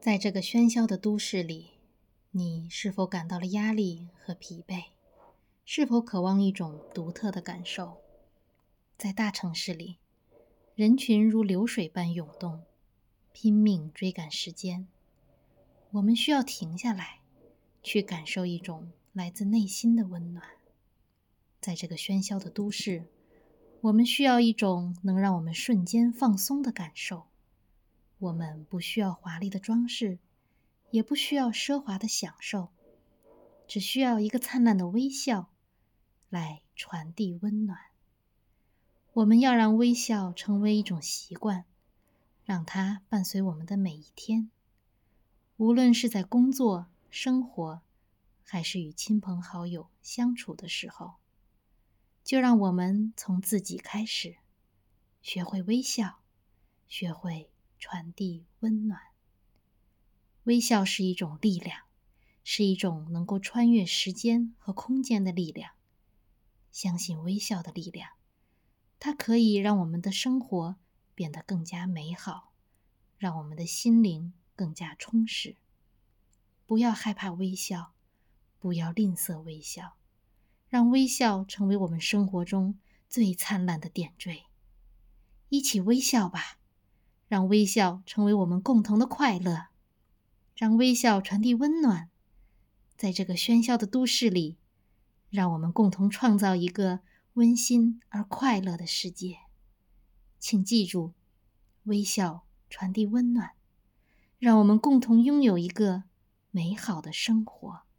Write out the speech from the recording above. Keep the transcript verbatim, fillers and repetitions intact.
在这个喧嚣的都市里，你是否感到了压力和疲惫？是否渴望一种独特的感受？在大城市里，人群如流水般涌动，拼命追赶时间。我们需要停下来，去感受一种来自内心的温暖。在这个喧嚣的都市，我们需要一种能让我们瞬间放松的感受。我们不需要华丽的装饰，也不需要奢华的享受，只需要一个灿烂的微笑来传递温暖。我们要让微笑成为一种习惯，让它伴随我们的每一天。无论是在工作、生活，还是与亲朋好友相处的时候，就让我们从自己开始，学会微笑，学会传递温暖。微笑是一种力量，是一种能够穿越时间和空间的力量。相信微笑的力量，它可以让我们的生活变得更加美好，让我们的心灵更加充实。不要害怕微笑，不要吝啬微笑，让微笑成为我们生活中最灿烂的点缀。一起微笑吧，让微笑成为我们共同的快乐，让微笑传递温暖。在这个喧嚣的都市里，让我们共同创造一个温馨而快乐的世界。请记住，微笑传递温暖，让我们共同拥有一个美好的生活。